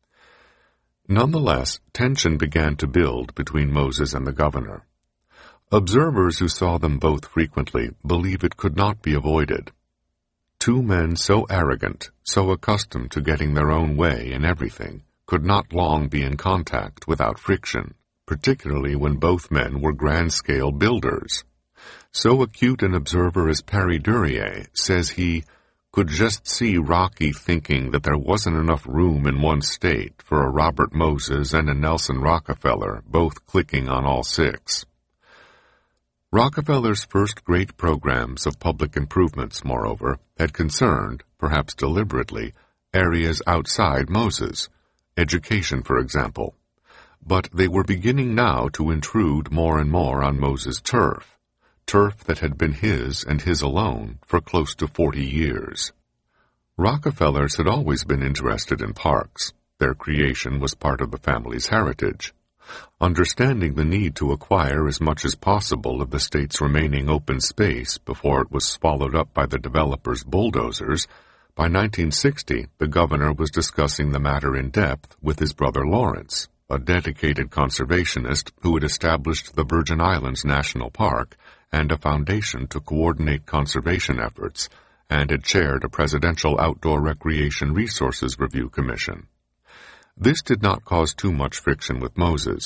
Nonetheless, tension began to build between Moses and the governor. Observers who saw them both frequently believe it could not be avoided. Two men so arrogant, so accustomed to getting their own way in everything, could not long be in contact without friction, particularly when both men were grand-scale builders. So acute an observer as Perry Duryea says he could just see Rocky thinking that there wasn't enough room in one state for a Robert Moses and a Nelson Rockefeller, both clicking on all six. Rockefeller's first great programs of public improvements, moreover, had concerned, perhaps deliberately, areas outside Moses, education, for example. But they were beginning now to intrude more and more on Moses' turf that had been his and his alone for close to 40 years. Rockefellers had always been interested in parks. Their creation was part of the family's heritage. Understanding the need to acquire as much as possible of the state's remaining open space before it was swallowed up by the developers' bulldozers, by 1960 the governor was discussing the matter in depth with his brother Lawrence, a dedicated conservationist who had established the Virgin Islands National Park and a foundation to coordinate conservation efforts, and had chaired a presidential Outdoor Recreation Resources Review Commission. This did not cause too much friction with Moses.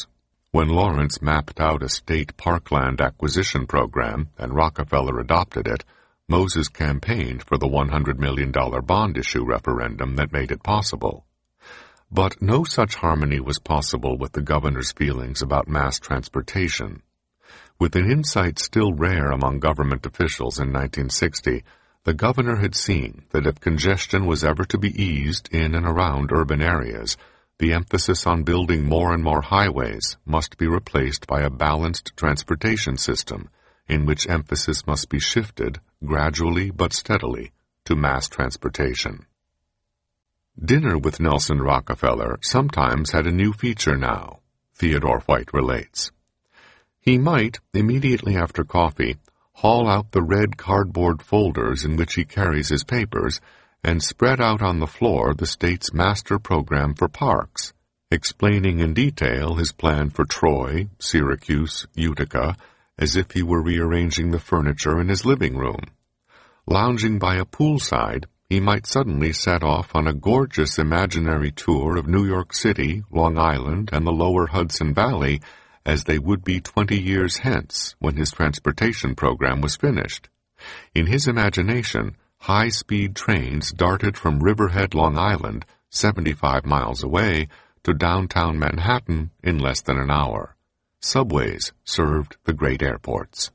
When Lawrence mapped out a state parkland acquisition program and Rockefeller adopted it, Moses campaigned for the $100 million bond issue referendum that made it possible. But no such harmony was possible with the governor's feelings about mass transportation. With an insight still rare among government officials in 1960, the governor had seen that if congestion was ever to be eased in and around urban areas, the emphasis on building more and more highways must be replaced by a balanced transportation system, in which emphasis must be shifted, gradually but steadily, to mass transportation. Dinner with Nelson Rockefeller sometimes had a new feature now, Theodore White relates. He might, immediately after coffee, haul out the red cardboard folders in which he carries his papers and spread out on the floor the state's master program for parks, explaining in detail his plan for Troy, Syracuse, Utica, as if he were rearranging the furniture in his living room. Lounging by a poolside, he might suddenly set off on a gorgeous imaginary tour of New York City, Long Island, and the lower Hudson Valley, as they would be 20 years hence when his transportation program was finished. In his imagination, high-speed trains darted from Riverhead, Long Island, 75 miles away, to downtown Manhattan in less than an hour. Subways served the great airports.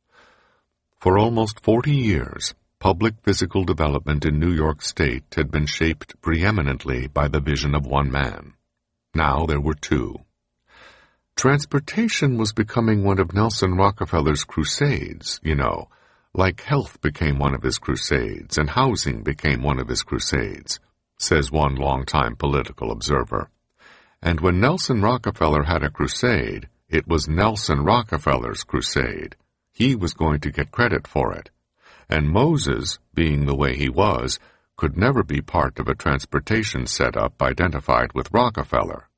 For almost 40 years, public physical development in New York State had been shaped preeminently by the vision of one man. Now there were two. Transportation was becoming one of Nelson Rockefeller's crusades, like health became one of his crusades and housing became one of his crusades, says one longtime political observer. And when Nelson Rockefeller had a crusade, it was Nelson Rockefeller's crusade. He was going to get credit for it. And Moses, being the way he was, could never be part of a transportation setup identified with Rockefeller.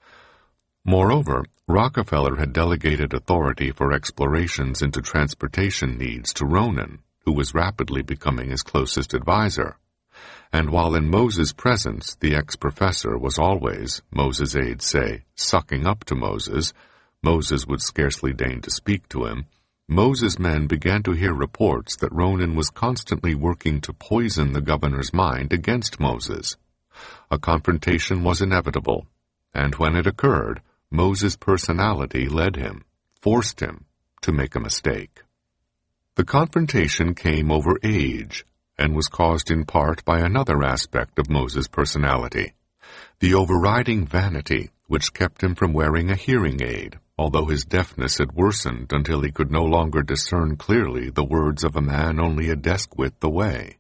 Moreover, Rockefeller had delegated authority for explorations into transportation needs to Ronan, who was rapidly becoming his closest advisor. And while in Moses' presence the ex-professor was always, Moses' aides say, sucking up to Moses, Moses would scarcely deign to speak to him, Moses' men began to hear reports that Ronan was constantly working to poison the governor's mind against Moses. A confrontation was inevitable, and when it occurred, Moses' personality led him, forced him, to make a mistake. The confrontation came over age, and was caused in part by another aspect of Moses' personality, the overriding vanity which kept him from wearing a hearing aid, although his deafness had worsened until he could no longer discern clearly the words of a man only a desk width away.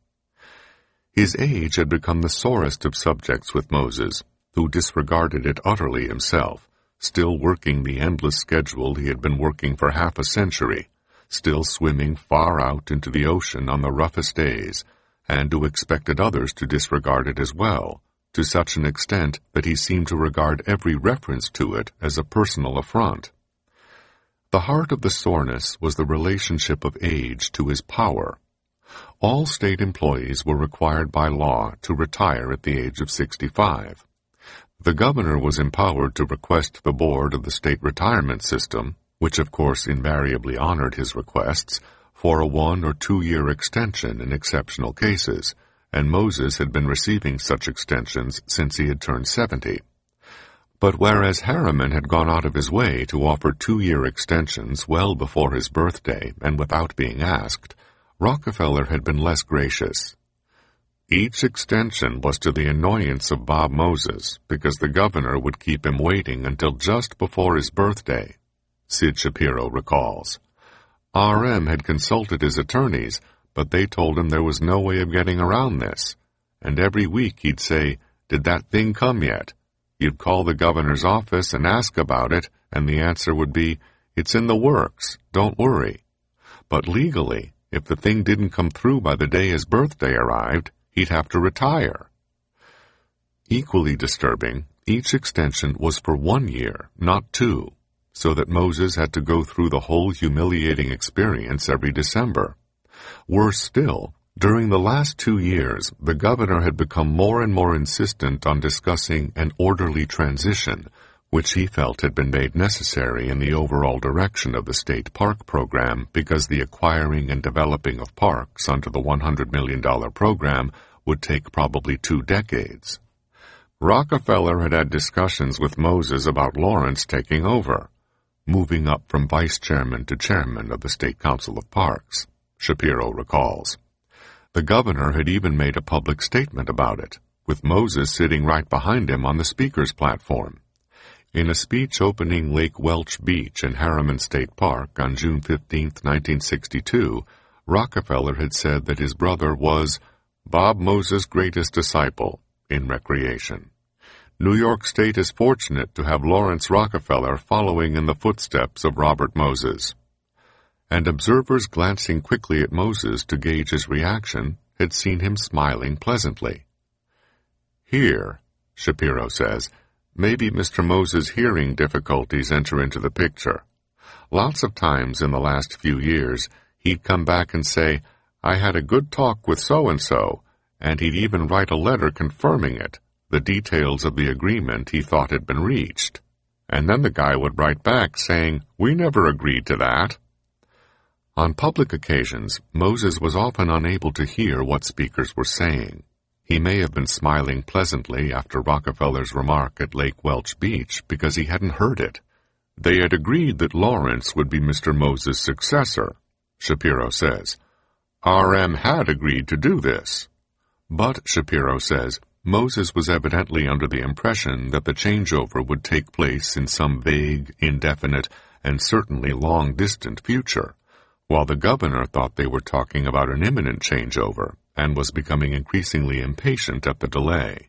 His age had become the sorest of subjects with Moses, who disregarded it utterly himself, still working the endless schedule he had been working for half a century, still swimming far out into the ocean on the roughest days, and who expected others to disregard it as well, to such an extent that he seemed to regard every reference to it as a personal affront. The heart of the soreness was the relationship of age to his power. All state employees were required by law to retire at the age of 65. The governor was empowered to request the board of the state retirement system, which of course invariably honored his requests, for a 1 or 2 year extension in exceptional cases, and Moses had been receiving such extensions since he had turned 70. But whereas Harriman had gone out of his way to offer 2-year extensions well before his birthday and without being asked, Rockefeller had been less gracious. Each extension was to the annoyance of Bob Moses, because the governor would keep him waiting until just before his birthday, Sid Shapiro recalls. R.M. had consulted his attorneys, but they told him there was no way of getting around this. And every week he'd say, "Did that thing come yet?" You'd call the governor's office and ask about it, and the answer would be, "It's in the works, don't worry." But legally, if the thing didn't come through by the day his birthday arrived, he'd have to retire. Equally disturbing, each extension was for 1 year, not 2, so that Moses had to go through the whole humiliating experience every December. Worse still, during the last 2 years, the governor had become more and more insistent on discussing an orderly transition, which he felt had been made necessary in the overall direction of the state park program because the acquiring and developing of parks under the $100 million program would take probably 2 decades. Rockefeller had had discussions with Moses about Lawrence taking over, moving up from vice chairman to chairman of the State Council of Parks, Shapiro recalls. The governor had even made a public statement about it, with Moses sitting right behind him on the speaker's platform. In a speech opening Lake Welch Beach in Harriman State Park on June 15, 1962, Rockefeller had said that his brother was Bob Moses' greatest disciple in recreation. New York State is fortunate to have Lawrence Rockefeller following in the footsteps of Robert Moses. And observers glancing quickly at Moses to gauge his reaction had seen him smiling pleasantly. Here, Shapiro says, maybe Mr. Moses' hearing difficulties enter into the picture. Lots of times in the last few years, he'd come back and say, I had a good talk with so-and-so, and he'd even write a letter confirming it, the details of the agreement he thought had been reached. And then the guy would write back saying, we never agreed to that. On public occasions, Moses was often unable to hear what speakers were saying. He may have been smiling pleasantly after Rockefeller's remark at Lake Welch Beach because he hadn't heard it. They had agreed that Lawrence would be Mr. Moses' successor, Shapiro says. RM had agreed to do this. But, Shapiro says, Moses was evidently under the impression that the changeover would take place in some vague, indefinite, and certainly long-distant future, while the governor thought they were talking about an imminent changeover and was becoming increasingly impatient at the delay.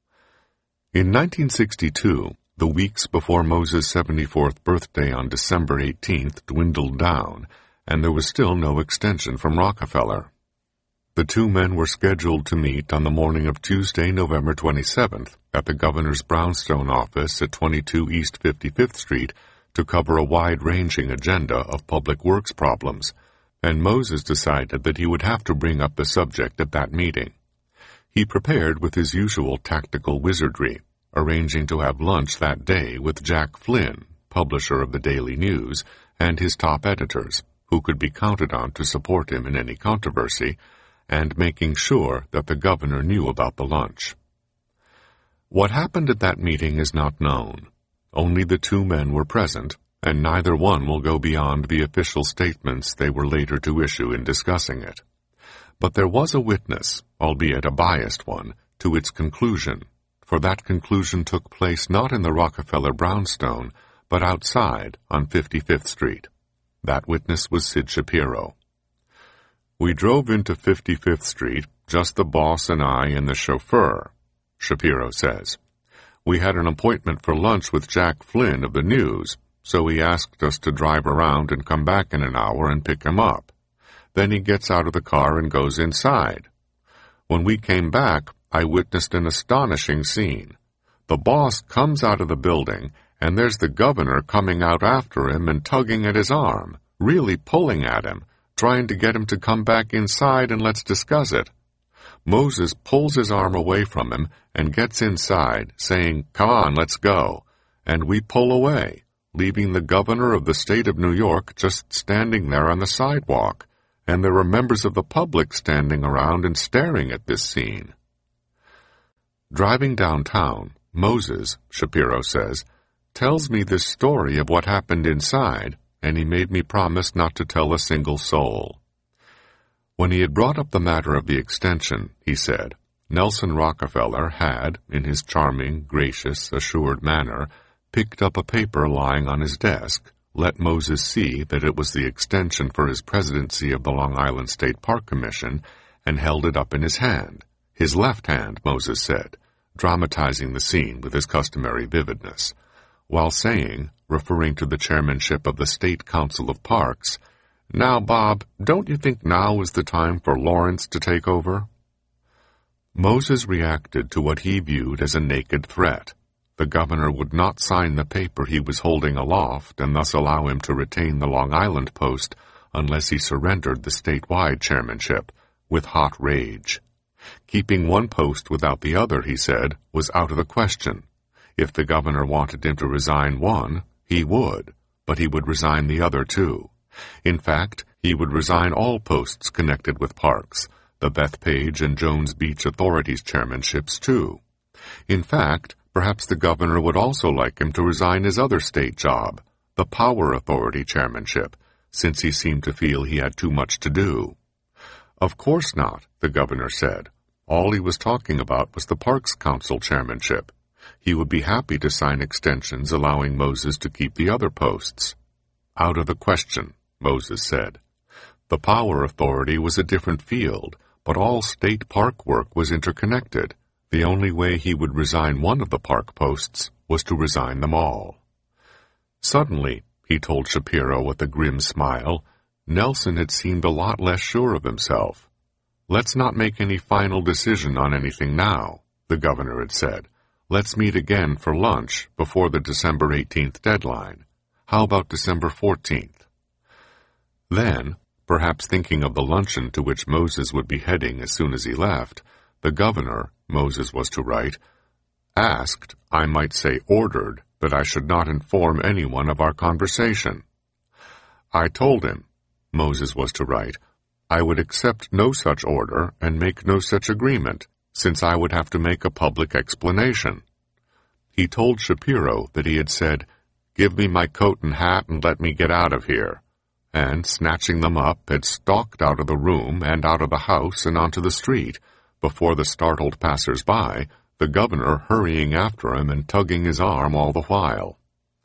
In 1962, the weeks before Moses' 74th birthday on December 18th dwindled down, and there was still no extension from Rockefeller. The two men were scheduled to meet on the morning of Tuesday, November 27th, at the governor's brownstone office at 22 East 55th Street to cover a wide-ranging agenda of public works problems, and Moses decided that he would have to bring up the subject at that meeting. He prepared with his usual tactical wizardry, arranging to have lunch that day with Jack Flynn, publisher of the Daily News, and his top editors, who could be counted on to support him in any controversy, and making sure that the governor knew about the lunch. What happened at that meeting is not known. Only the two men were present, and neither one will go beyond the official statements they were later to issue in discussing it. But there was a witness, albeit a biased one, to its conclusion, for that conclusion took place not in the Rockefeller brownstone, but outside on 55th Street. That witness was Sid Shapiro. We drove into 55th Street, just the boss and I and the chauffeur, Shapiro says. We had an appointment for lunch with Jack Flynn of the News, so he asked us to drive around and come back in an hour and pick him up. Then he gets out of the car and goes inside. When we came back, I witnessed an astonishing scene. The boss comes out of the building, and there's the governor coming out after him and tugging at his arm, really pulling at him, trying to get him to come back inside and let's discuss it. Moses pulls his arm away from him and gets inside, saying, "Come on, let's go," and we pull away, leaving the governor of the state of New York just standing there on the sidewalk, and there were members of the public standing around and staring at this scene. Driving downtown, Moses, Shapiro says, tells me this story of what happened inside, and he made me promise not to tell a single soul. When he had brought up the matter of the extension, he said, Nelson Rockefeller had, in his charming, gracious, assured manner, picked up a paper lying on his desk, let Moses see that it was the extension for his presidency of the Long Island State Park Commission, and held it up in his hand. His left hand, Moses said, dramatizing the scene with his customary vividness, while saying, referring to the chairmanship of the State Council of Parks, "Now, Bob, don't you think now is the time for Lawrence to take over?" Moses reacted to what he viewed as a naked threat. The governor would not sign the paper he was holding aloft and thus allow him to retain the Long Island post unless he surrendered the statewide chairmanship, with hot rage. Keeping one post without the other, he said, was out of the question. If the governor wanted him to resign one, he would, but he would resign the other too. In fact, he would resign all posts connected with parks, the Bethpage and Jones Beach Authorities chairmanships too. In fact, perhaps the governor would also like him to resign his other state job, the Power Authority chairmanship, since he seemed to feel he had too much to do. Of course not, the governor said. All he was talking about was the Parks Council chairmanship. He would be happy to sign extensions allowing Moses to keep the other posts. Out of the question, Moses said. The Power Authority was a different field, but all state park work was interconnected. The only way he would resign one of the park posts was to resign them all. Suddenly, he told Shapiro with a grim smile, Nelson had seemed a lot less sure of himself. Let's not make any final decision on anything now, the governor had said. Let's meet again for lunch before the December 18th deadline. How about December 14th? Then, perhaps thinking of the luncheon to which Moses would be heading as soon as he left, the governor, Moses was to write, asked, I might say ordered, that I should not inform anyone of our conversation. I told him, Moses was to write, I would accept no such order and make no such agreement, since I would have to make a public explanation. He told Shapiro that he had said, Give me my coat and hat and let me get out of here, and, snatching them up, had stalked out of the room and out of the house and onto the street, before the startled passers-by, the governor hurrying after him and tugging his arm all the while.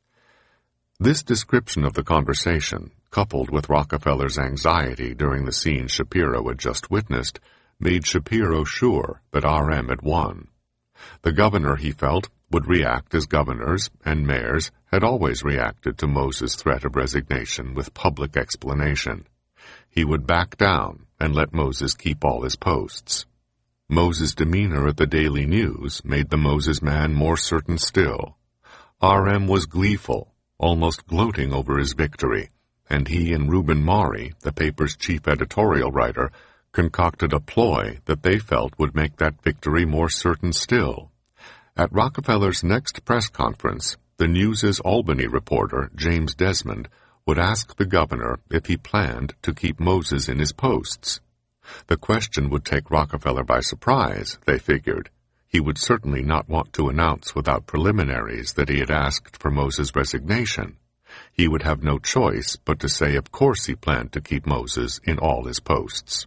This description of the conversation, coupled with Rockefeller's anxiety during the scene Shapiro had just witnessed, made Shapiro sure that R.M. had won. The governor, he felt, would react as governors and mayors had always reacted to Moses' threat of resignation with public explanation. He would back down and let Moses keep all his posts. Moses' demeanor at the Daily News made the Moses man more certain still. R.M. was gleeful, almost gloating over his victory, and he and Reuben Maury, the paper's chief editorial writer, concocted a ploy that they felt would make that victory more certain still. At Rockefeller's next press conference, the News's Albany reporter, James Desmond, would ask the governor if he planned to keep Moses in his posts. The question would take Rockefeller by surprise, they figured. He would certainly not want to announce without preliminaries that he had asked for Moses' resignation. He would have no choice but to say of course he planned to keep Moses in all his posts.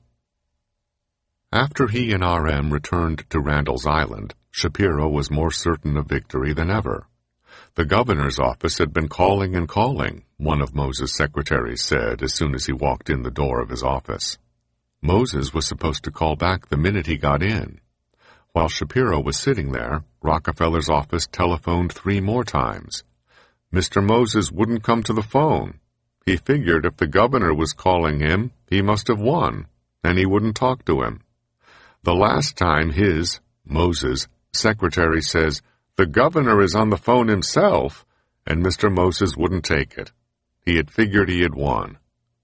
After he and R.M. returned to Randall's Island, Shapiro was more certain of victory than ever. The governor's office had been calling and calling, one of Moses' secretaries said as soon as he walked in the door of his office. Moses was supposed to call back the minute he got in. While Shapiro was sitting there, Rockefeller's office telephoned 3 more times. Mr. Moses wouldn't come to the phone. He figured if the governor was calling him, he must have won, and he wouldn't talk to him. The last time his, Moses, secretary says, the governor is on the phone himself, and Mr. Moses wouldn't take it. He had figured he had won.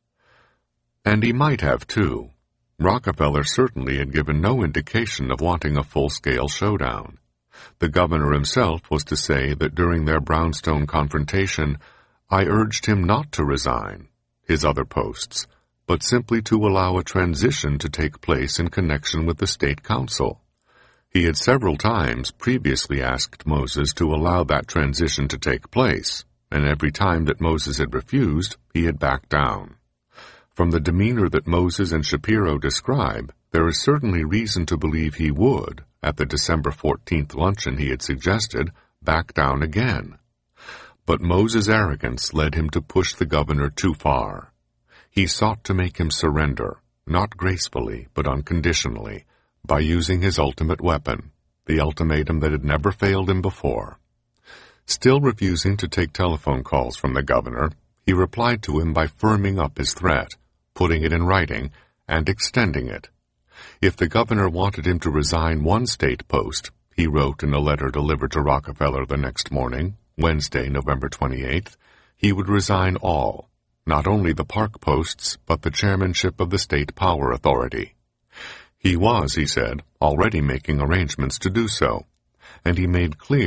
And he might have, too. Rockefeller certainly had given no indication of wanting a full-scale showdown. The governor himself was to say that during their Brownstone confrontation, I urged him not to resign his other posts, but simply to allow a transition to take place in connection with the State Council. He had several times previously asked Moses to allow that transition to take place, and every time that Moses had refused, he had backed down. From the demeanor that Moses and Shapiro describe, there is certainly reason to believe he would, at the December 14th luncheon he had suggested, back down again. But Moses' arrogance led him to push the governor too far. He sought to make him surrender, not gracefully but unconditionally, by using his ultimate weapon, the ultimatum that had never failed him before. Still refusing to take telephone calls from the governor, he replied to him by firming up his threat, putting it in writing, and extending it. If the governor wanted him to resign one state post, he wrote in a letter delivered to Rockefeller the next morning, Wednesday, November 28th, he would resign all, not only the park posts, but the chairmanship of the State Power Authority. He was, he said, already making arrangements to do so, and he made clear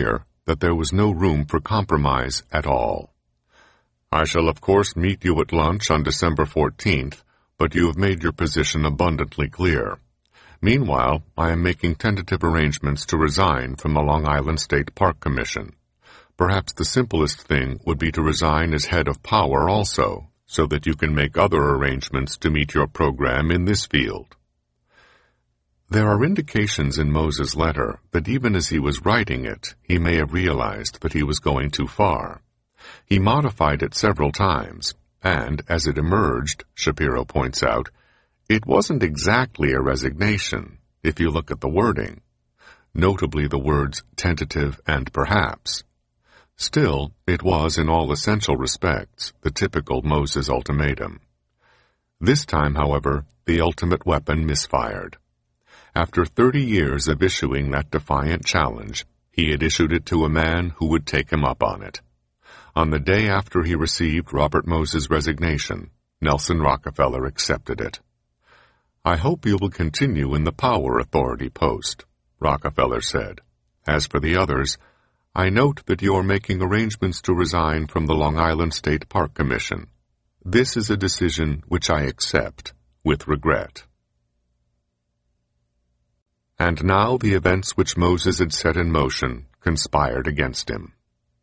that there was no room for compromise at all. I shall of course meet you at lunch on December 14th, but you have made your position abundantly clear. Meanwhile, I am making tentative arrangements to resign from the Long Island State Park Commission. Perhaps the simplest thing would be to resign as head of power also, so that you can make other arrangements to meet your program in this field. There are indications in Moses' letter that even as he was writing it, he may have realized that he was going too far. He modified it several times, and as it emerged, Shapiro points out, it wasn't exactly a resignation, if you look at the wording, notably the words tentative and perhaps. Still, it was in all essential respects the typical Moses ultimatum. This time, however, the ultimate weapon misfired. After 30 years of issuing that defiant challenge, he had issued it to a man who would take him up on it. On the day after he received Robert Moses' resignation, Nelson Rockefeller accepted it. I hope you will continue in the Power Authority post, Rockefeller said. As for the others, I note that you are making arrangements to resign from the Long Island State Park Commission. This is a decision which I accept with regret. And now the events which Moses had set in motion conspired against him.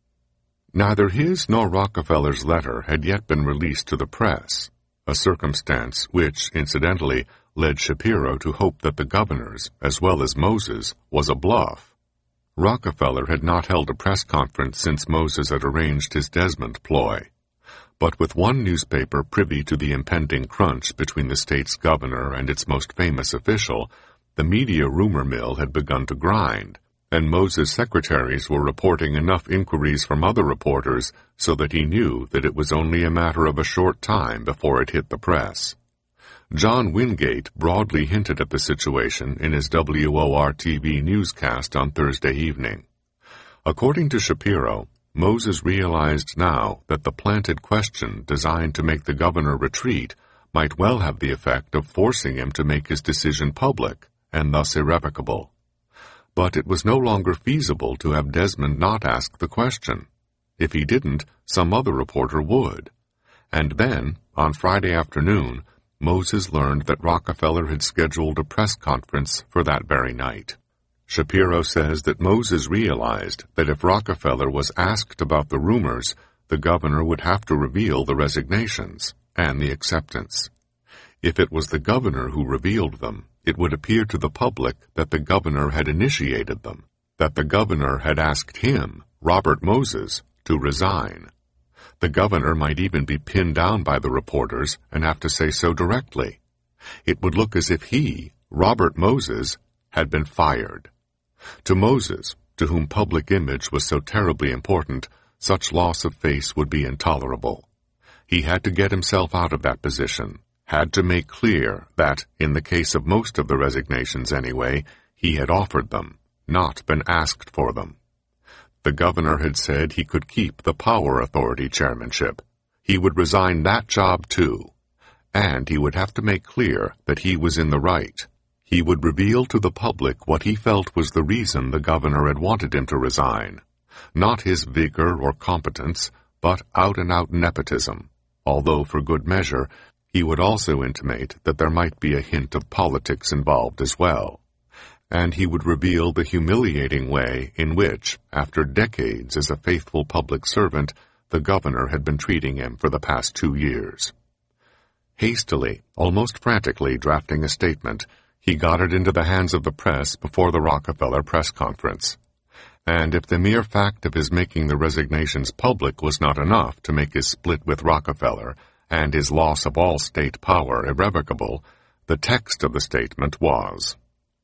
Neither his nor Rockefeller's letter had yet been released to the press, a circumstance which, incidentally, led Shapiro to hope that the governor's, as well as Moses, was a bluff. Rockefeller had not held a press conference since Moses had arranged his Desmond ploy. But with one newspaper privy to the impending crunch between the state's governor and its most famous official, the media rumor mill had begun to grind, and Moses' secretaries were reporting enough inquiries from other reporters so that he knew that it was only a matter of a short time before it hit the press. John Wingate broadly hinted at the situation in his WOR-TV newscast on Thursday evening. According to Shapiro, Moses realized now that the planted question designed to make the governor retreat might well have the effect of forcing him to make his decision public, and thus irrevocable. But it was no longer feasible to have Desmond not ask the question. If he didn't, some other reporter would. And then, on Friday afternoon, Moses learned that Rockefeller had scheduled a press conference for that very night. Shapiro says that Moses realized that if Rockefeller was asked about the rumors, the governor would have to reveal the resignations and the acceptance. If it was the governor who revealed them, it would appear to the public that the governor had initiated them, that the governor had asked him, Robert Moses, to resign. The governor might even be pinned down by the reporters and have to say so directly. It would look as if he, Robert Moses, had been fired. To Moses, to whom public image was so terribly important, such loss of face would be intolerable. He had to get himself out of that position, had to make clear that, in the case of most of the resignations anyway, he had offered them, not been asked for them. The governor had said he could keep the Power Authority chairmanship. He would resign that job too. And he would have to make clear that he was in the right. He would reveal to the public what he felt was the reason the governor had wanted him to resign. Not his vigor or competence, but out-and-out nepotism, although for good measure, he would also intimate that there might be a hint of politics involved as well. And he would reveal the humiliating way in which, after decades as a faithful public servant, the governor had been treating him for the past 2 years. Hastily, almost frantically drafting a statement, he got it into the hands of the press before the Rockefeller press conference. And if the mere fact of his making the resignations public was not enough to make his split with Rockefeller and his loss of all state power irrevocable, the text of the statement was,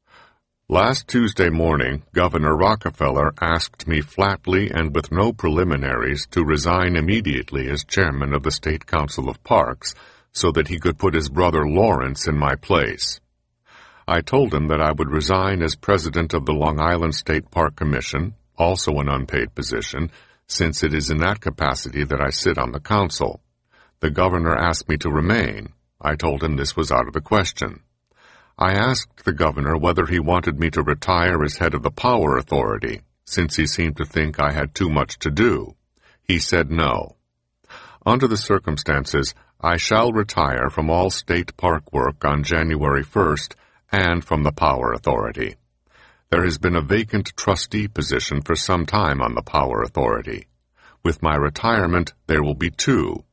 "Last Tuesday morning, Governor Rockefeller asked me flatly and with no preliminaries to resign immediately as chairman of the State Council of Parks so that he could put his brother Lawrence in my place. I told him that I would resign as president of the Long Island State Park Commission, also an unpaid position, since it is in that capacity that I sit on the council. The governor asked me to remain. I told him this was out of the question. I asked the governor whether he wanted me to retire as head of the Power Authority, since he seemed to think I had too much to do. He said no. Under the circumstances, I shall retire from all state park work on January 1st and from the Power Authority. There has been a vacant trustee position for some time on the Power Authority. With my retirement, there will be two,